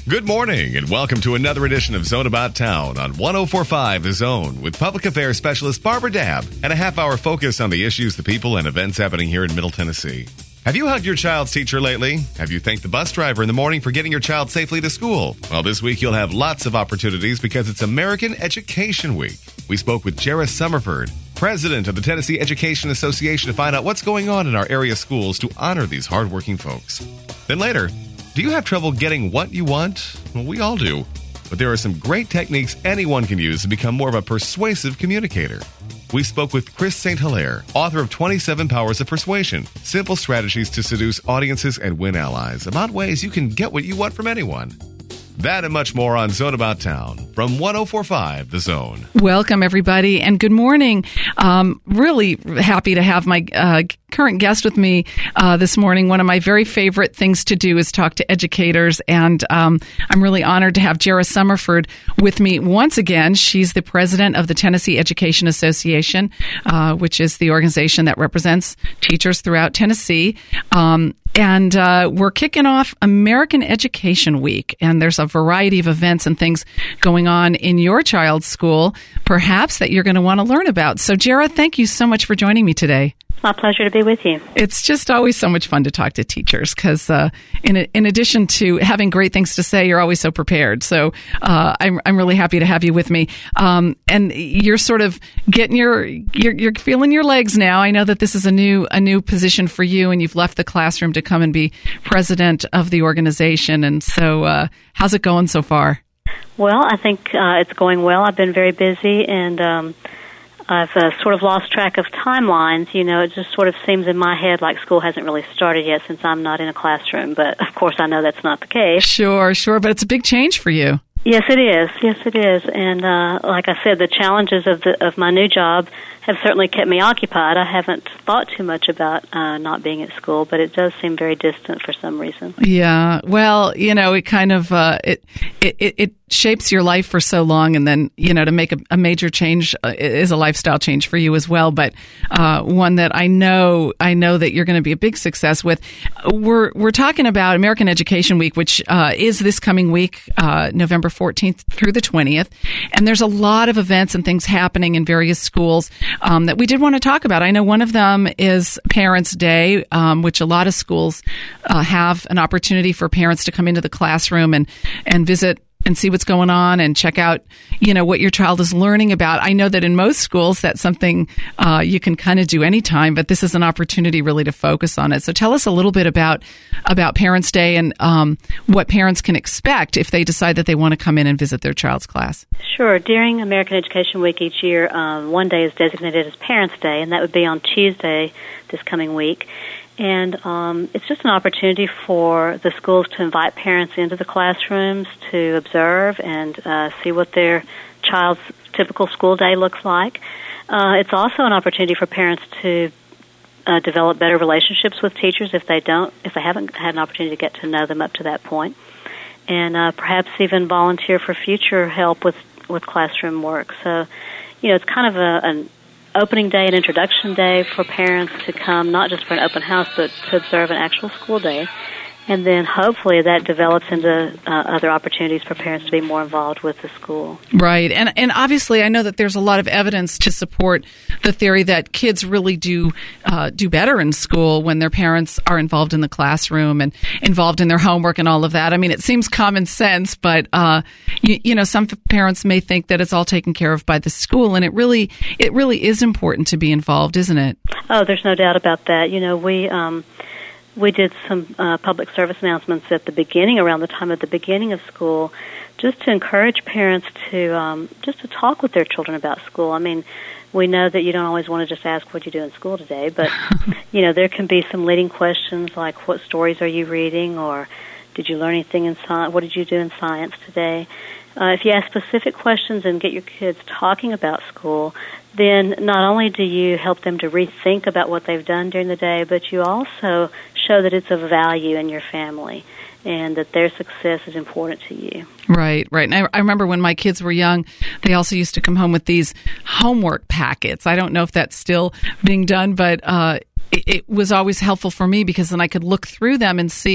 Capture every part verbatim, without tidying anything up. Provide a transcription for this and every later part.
Good morning and welcome to another edition of Zone About Town on one oh four point five The Zone with Public Affairs Specialist Barbara Dabb and a half hour focus on the issues, the people, and events happening here in Middle Tennessee. Have you hugged your child's teacher lately? Have you thanked the bus driver in the morning for getting your child safely to school? Well, this week you'll have lots of opportunities because it's American Education Week. We spoke with Jara Summerford, president of the Tennessee Education Association, to find out what's going on in our area schools to honor these hardworking folks. Then later, do you have trouble getting what you want? Well, we all do. But there are some great techniques anyone can use to become more of a persuasive communicator. We spoke with Chris Saint Hilaire, author of twenty-seven Powers of Persuasion, Simple Strategies to Seduce Audiences and Win Allies, about ways you can get what you want from anyone. That and much more on Zone About Town from one oh four point five The Zone. Welcome, everybody, and good morning. Um, really happy to have my uh, current guest with me uh, this morning. One of my very favorite things to do is talk to educators, and um, I'm really honored to have Jara Summerford with me once again. She's the president of the Tennessee Education Association, uh, which is the organization that represents teachers throughout Tennessee. Um, And uh, we're kicking off American Education Week, and there's a variety of events and things going on in your child's school, perhaps, that you're going to want to learn about. So, Jara, thank you so much for joining me today. My pleasure to be with you. It's just always so much fun to talk to teachers because uh, in, in addition to having great things to say, you're always so prepared. So uh, I'm I'm really happy to have you with me. Um, and you're sort of getting your you're, you're feeling your legs now. I know that this is a new a new position for you, and you've left the classroom to come and be president of the organization. And so, uh, how's it going so far? Well, I think uh, it's going well. I've been very busy, and um, I've uh, sort of lost track of timelines. You know, it just sort of seems in my head like school hasn't really started yet since I'm not in a classroom. But, of course, I know that's not the case. Sure, sure. But it's a big change for you. Yes, it is. Yes, it is. And uh, like I said, the challenges of the of my new job have certainly kept me occupied. I haven't thought too much about uh, not being at school, but it does seem very distant for some reason. Yeah. Well, you know, it kind of uh, it, it it shapes your life for so long, and then, you know, to make a, a major change is a lifestyle change for you as well. But uh, one that I know I know that you're going to be a big success with. We're we're talking about American Education Week, which uh, is this coming week, uh, November fourteenth through the twentieth, and there's a lot of events and things happening in various schools um, that we did want to talk about. I know one of them is Parents' Day, um, which a lot of schools uh, have an opportunity for parents to come into the classroom and and visit and see what's going on and check out, you know, what your child is learning about. I know that in most schools that's something uh, you can kind of do anytime, but this is an opportunity really to focus on it. So tell us a little bit about about Parents' Day and um, what parents can expect if they decide that they want to come in and visit their child's class. Sure. During American Education Week each year, um, one day is designated as Parents' Day, and that would be on Tuesday this coming week. And um, it's just an opportunity for the schools to invite parents into the classrooms to observe and uh, see what their child's typical school day looks like. Uh, it's also an opportunity for parents to uh, develop better relationships with teachers if they don't, if they haven't had an opportunity to get to know them up to that point, and uh, perhaps even volunteer for future help with with classroom work. So, you know, it's kind of a an opening day and introduction day for parents to come, not just for an open house, but to observe an actual school day. And then hopefully that develops into uh, other opportunities for parents to be more involved with the school. Right. And and obviously I know that there's a lot of evidence to support the theory that kids really do uh, do better in school when their parents are involved in the classroom and involved in their homework and all of that. I mean, it seems common sense, but, uh, you, you know, some parents may think that it's all taken care of by the school, and it really it really is important to be involved, isn't it? Oh, there's no doubt about that. You know, we... Um, We did some uh, public service announcements at the beginning, around the time of the beginning of school, just to encourage parents to um, just to talk with their children about school. I mean, we know that you don't always want to just ask what you do in school today, but you know, there can be some leading questions like, what stories are you reading, or did you learn anything in science? What did you do in science today? Uh, if you ask specific questions and get your kids talking about school, then not only do you help them to rethink about what they've done during the day, but you also show that it's of value in your family and that their success is important to you. Right, right. And I, I remember when my kids were young, they also used to come home with these homework packets. I don't know if that's still being done, but uh, it, it was always helpful for me because then I could look through them and see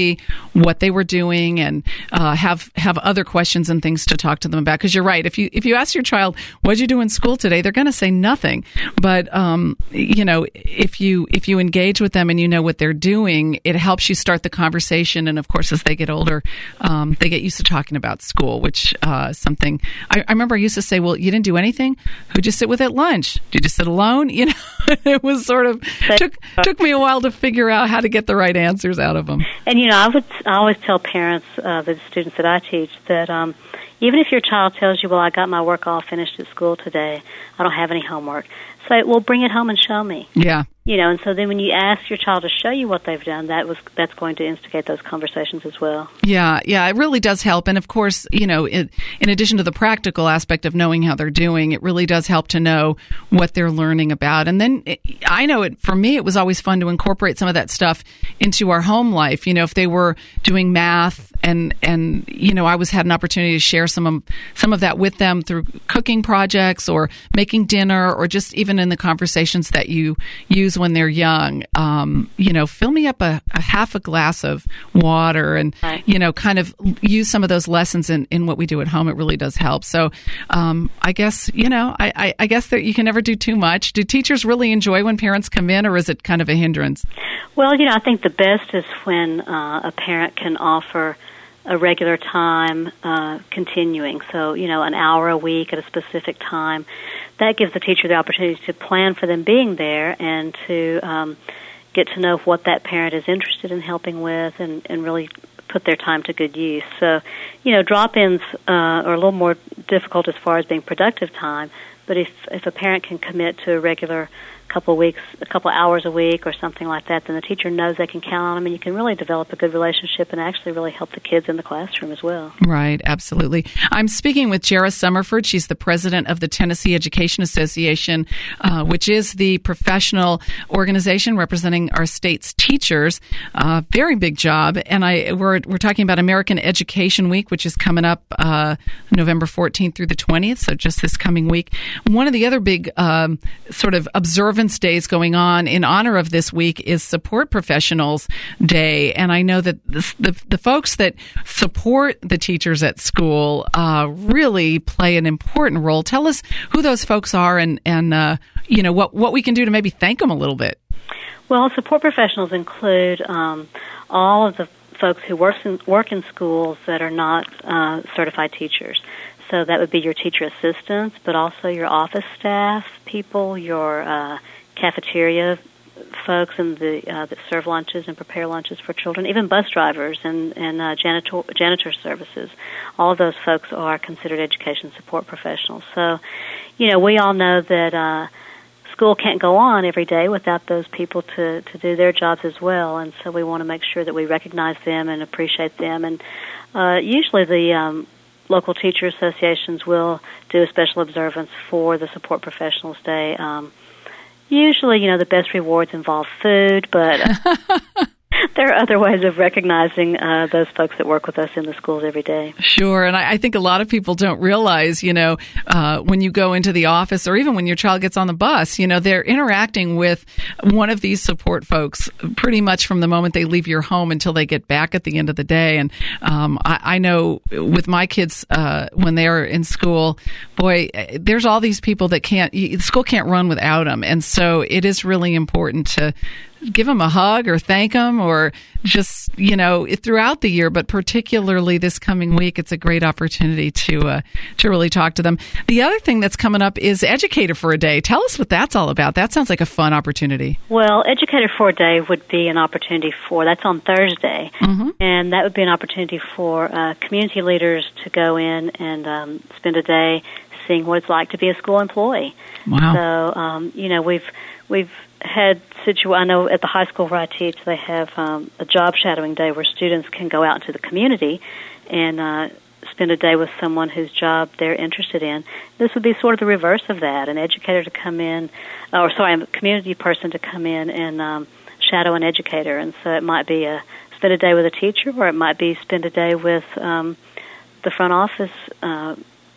what they were doing and uh, have have other questions and things to talk to them about. Because you're right, if you if you ask your child, "What'd you do in school today?" they're going to say nothing. But um, you know, if you if you engage with them and you know what they're doing, it helps you start the conversation. And of course, as they get older, um, they get used to talking about school, which uh, something I, I remember I used to say, "Well, you didn't do anything. Who'd you sit with at lunch? Did you just sit alone?" You know, it was sort of took took me a while to figure out how to get the right answers out of them. And you know, I would I always tell parents, uh, the students that I teach, that um, even if your child tells you, "Well, I got my work all finished at school today. I don't have any homework," say, "Well, bring it home and show me." Yeah. You know, and so then when you ask your child to show you what they've done, that was that's going to instigate those conversations as well. Yeah, yeah, it really does help. And of course, you know, it, in addition to the practical aspect of knowing how they're doing, it really does help to know what they're learning about. And then it, I know it for me, it was always fun to incorporate some of that stuff into our home life. You know, if they were doing math and and you know, I was had an opportunity to share some of some of that with them through cooking projects or making dinner or just even in the conversations that you use when they're young. Um, you know, fill me up a, a half a glass of water and, right. you know, kind of use some of those lessons in, in what we do at home. It really does help. So um, I guess, you know, I, I, I guess that you can never do too much. Do teachers really enjoy when parents come in, or is it kind of a hindrance? Well, you know, I think the best is when uh, a parent can offer a regular time uh, continuing. So, you know, an hour a week at a specific time. That gives the teacher the opportunity to plan for them being there and to um, get to know what that parent is interested in helping with and, and really put their time to good use. So, you know, drop-ins uh, are a little more difficult as far as being productive time, but if, if a parent can commit to a regular couple of weeks, a couple of hours a week or something like that, then the teacher knows they can count on them, and you can really develop a good relationship and actually really help the kids in the classroom as well. Right, absolutely. I'm speaking with Jara Summerford. She's the president of the Tennessee Education Association, uh, which is the professional organization representing our state's teachers. Uh, very big job. And I we're we're talking about American Education Week, which is coming up uh, November fourteenth through the twentieth, so just this coming week. One of the other big um, sort of observance days going on in honor of this week is Support Professionals Day. And I know that the, the, the folks that support the teachers at school uh, really play an important role. Tell us who those folks are and, and uh, you know, what, what we can do to maybe thank them a little bit. Well, support professionals include um, all of the folks who work in, work in schools that are not uh, certified teachers. So that would be your teacher assistants, but also your office staff people, your uh, cafeteria folks and the uh, that serve lunches and prepare lunches for children, even bus drivers and, and uh, janitor, janitor services. All of those folks are considered education support professionals. So, you know, we all know that uh, school can't go on every day without those people to, to do their jobs as well, and so we want to make sure that we recognize them and appreciate them. And uh, usually the um, local teacher associations will do a special observance for the Support Professionals Day. Um, usually, you know, the best rewards involve food, but there are other ways of recognizing uh, those folks that work with us in the schools every day. Sure, and I, I think a lot of people don't realize, you know, uh, when you go into the office or even when your child gets on the bus, you know, they're interacting with one of these support folks pretty much from the moment they leave your home until they get back at the end of the day. And um, I, I know with my kids, uh, when they're in school, boy, there's all these people that can't, school can't run without them. And so it is really important to give them a hug or thank them or just, you know, throughout the year, but particularly this coming week, it's a great opportunity to uh, to really talk to them. The other thing that's coming up is Educator for a Day. Tell us what that's all about. That sounds like a fun opportunity. Well, Educator for a Day would be an opportunity for, that's on Thursday, mm-hmm. and that would be an opportunity for uh, community leaders to go in and um, spend a day seeing what it's like to be a school employee. Wow. So, um, you know, we've we've had situ. I know at the high school where I teach, they have um, a job shadowing day where students can go out into the community and uh, spend a day with someone whose job they're interested in. This would be sort of the reverse of that: an educator to come in, or sorry, a community person to come in and um, shadow an educator. And so it might be a spend a day with a teacher, or it might be spend a day with um, the front office Uh,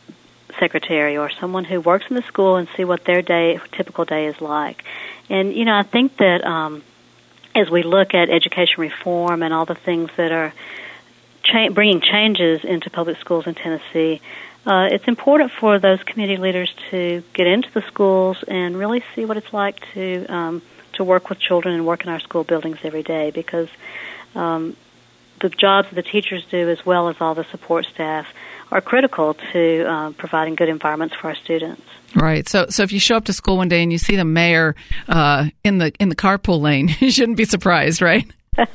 secretary or someone who works in the school and see what their day, typical day is like. And, you know, I think that um, as we look at education reform and all the things that are cha- bringing changes into public schools in Tennessee, uh, it's important for those community leaders to get into the schools and really see what it's like to um, to work with children and work in our school buildings every day, because um, the jobs that the teachers do, as well as all the support staff, are critical to uh, providing good environments for our students. Right. So, so if you show up to school one day and you see the mayor uh, in the in the carpool lane, you shouldn't be surprised, right?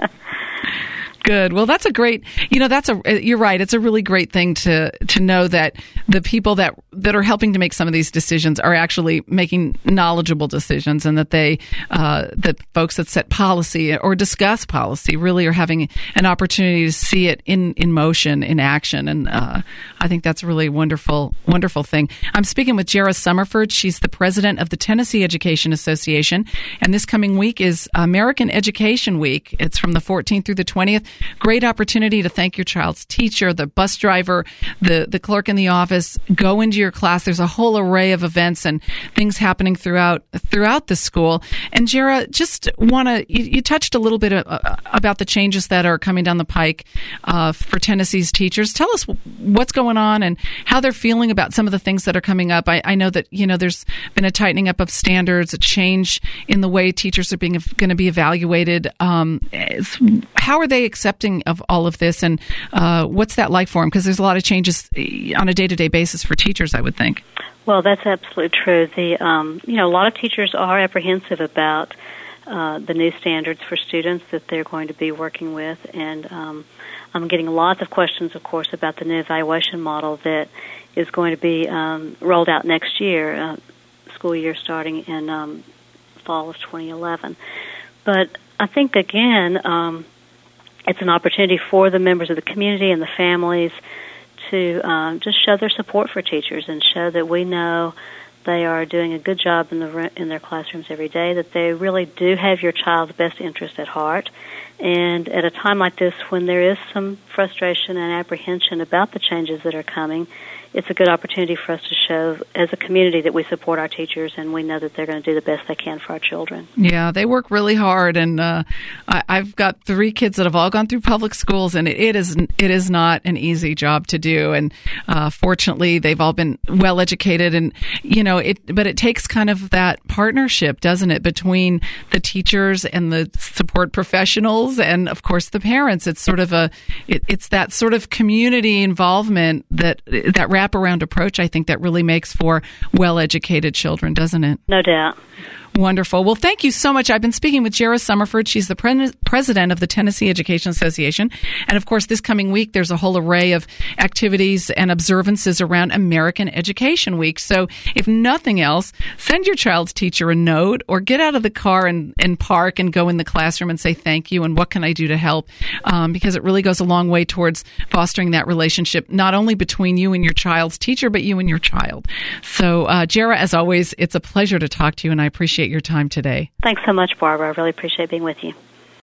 Good. Well, that's a great, you know, that's a, you're right. It's a really great thing to, to know that the people that, that are helping to make some of these decisions are actually making knowledgeable decisions, and that they, uh, that folks that set policy or discuss policy really are having an opportunity to see it in, in motion, in action. And, uh, I think that's a really wonderful, wonderful thing. I'm speaking with Jara Summerford. She's the president of the Tennessee Education Association. And this coming week is American Education Week. It's from the fourteenth through the twentieth. Great opportunity to thank your child's teacher, the bus driver, the, the clerk in the office. Go into your class. There's a whole array of events and things happening throughout throughout the school. And Jara, just want to, you, you touched a little bit uh, about the changes that are coming down the pike uh, for Tennessee's teachers. Tell us what's going on and how they're feeling about some of the things that are coming up. I, I know that, you know, there's been a tightening up of standards, a change in the way teachers are being going to be evaluated. Um, how are they accepting of all of this, and uh, what's that like for them? Because there's a lot of changes on a day-to-day basis for teachers, I would think. Well, that's absolutely true. The um, you know, a lot of teachers are apprehensive about uh, the new standards for students that they're going to be working with, and um, I'm getting lots of questions, of course, about the new evaluation model that is going to be um, rolled out next year, uh, school year starting in um, fall of twenty eleven. But I think, again, um, it's an opportunity for the members of the community and the families to um, just show their support for teachers and show that we know they are doing a good job in the in their classrooms every day, that they really do have your child's best interest at heart. And at a time like this, when there is some frustration and apprehension about the changes that are coming, it's a good opportunity for us to show as a community that we support our teachers and we know that they're going to do the best they can for our children. Yeah, they work really hard, and uh, I, I've got three kids that have all gone through public schools, and it, it is it is not an easy job to do. And uh, fortunately, they've all been well educated, and you know, it. But it takes kind of that partnership, doesn't it, between the teachers and the support professionals, and of course the parents. It's sort of a it, it's that sort of community involvement that that wraparound approach, I think, that really makes for well-educated children, doesn't it? No doubt. Wonderful. Well, thank you so much. I've been speaking with Jara Summerford. She's the pre- president of the Tennessee Education Association. And of course, this coming week, there's a whole array of activities and observances around American Education Week. So if nothing else, send your child's teacher a note or get out of the car and, and park and go in the classroom and say thank you and what can I do to help? Um, because it really goes a long way towards fostering that relationship, not only between you and your child's teacher, but you and your child. So, uh, Jara, as always, it's a pleasure to talk to you, and I appreciate your time today. Thanks so much, Barbara. I really appreciate being with you.